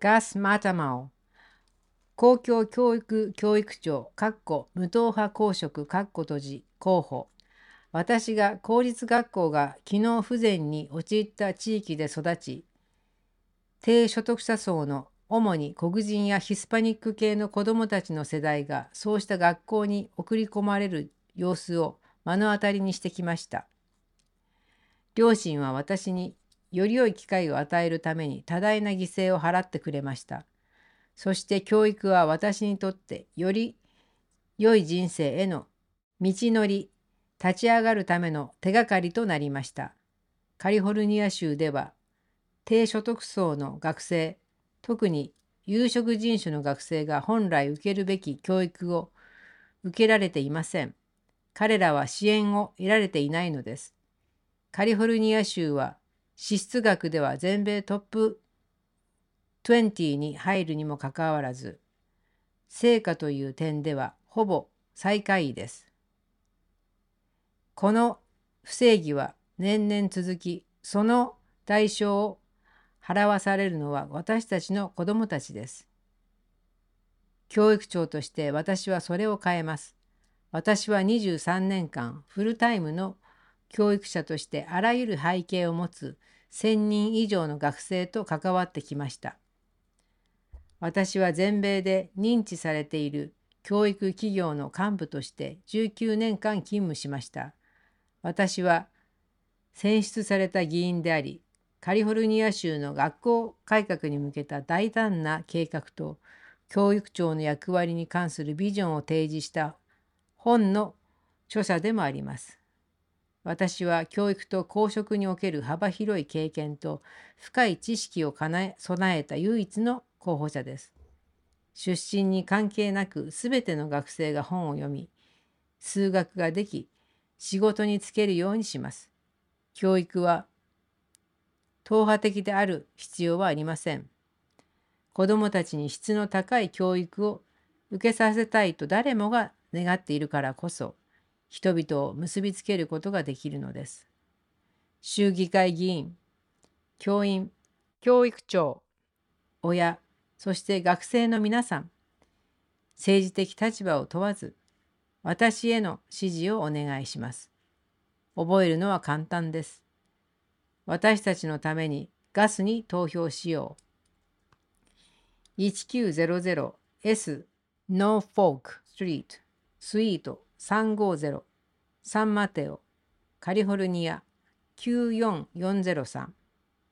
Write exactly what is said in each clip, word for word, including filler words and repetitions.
ガス・マタマオ、公共教育教育長、かっこ無党派公職、かっこ閉じ、候補。私が公立学校が機能不全に陥った地域で育ち、低所得者層の主に黒人やヒスパニック系の子どもたちの世代がそうした学校に送り込まれる様子を目の当たりにしてきました。両親は私により良い機会を与えるために多大な犠牲を払ってくれました。そして教育は私にとってより良い人生への道のり、立ち上がるための手がかりとなりました。カリフォルニア州では低所得層の学生、特に有色人種の学生が本来受けるべき教育を受けられていません。彼らは支援を得られていないのです。カリフォルニア州は支出額では全米トップにじゅうに入るにもかかわらず、成果という点ではほぼ最下位です。この不正義は年々続き、その代償を払わされるのは私たちの子どもたちです。教育長として私はそれを変えます。私はにじゅうさんねんかんフルタイムの教育者としてあらゆる背景を持つせんにん以上の学生と関わってきました。私は全米で認知されている教育企業の幹部としてじゅうきゅうねんかん勤務しました。私は選出された議員であり、カリフォルニア州の学校改革に向けた大胆な計画と教育長の役割に関するビジョンを提示した本の著者でもあります。私は教育と公職における幅広い経験と深い知識を備えた唯一の候補者です。出身に関係なくすべての学生が本を読み、数学ができ、仕事に就けるようにします。教育は党派的である必要はありません。子どもたちに質の高い教育を受けさせたいと誰もが願っているからこそ、人々を結びつけることができるのです。州議会議員、教員、教育長、親、そして学生の皆さん、政治的立場を問わず、私への指示をお願いします。覚えるのは簡単です。私たちのためにガスに投票しよう。いちきゅうゼロゼロエス Norfolk Street スイートさんごゼロサンマテオカリフォルニアきゅうよんよんゼロさん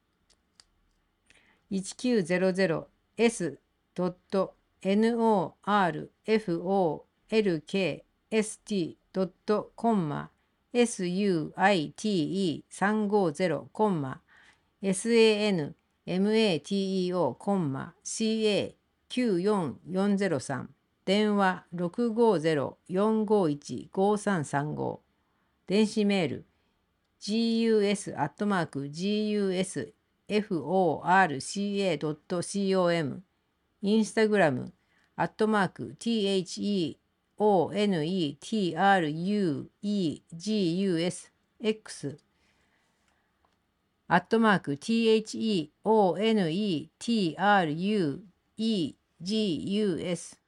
いちきゅうゼロゼロエス ノーアールエフオーエルケーエスティー コンマ スユーアイティーさんごゼロ コンマ サンマテオコンマ シーエーきゅうよんよんゼロさん 電話ろくごゼロよんごいちごさんさんご電子メール ジーユーエス アットマーク ジーユーエスエフオーアールシーエー ドット コム インスタグラムアットマーク ティーエイチイーオーエヌイーティーアールユーイージーユーエス X アットマーク ティーエイチイーオーエヌイーティーアールユーイージーユーエス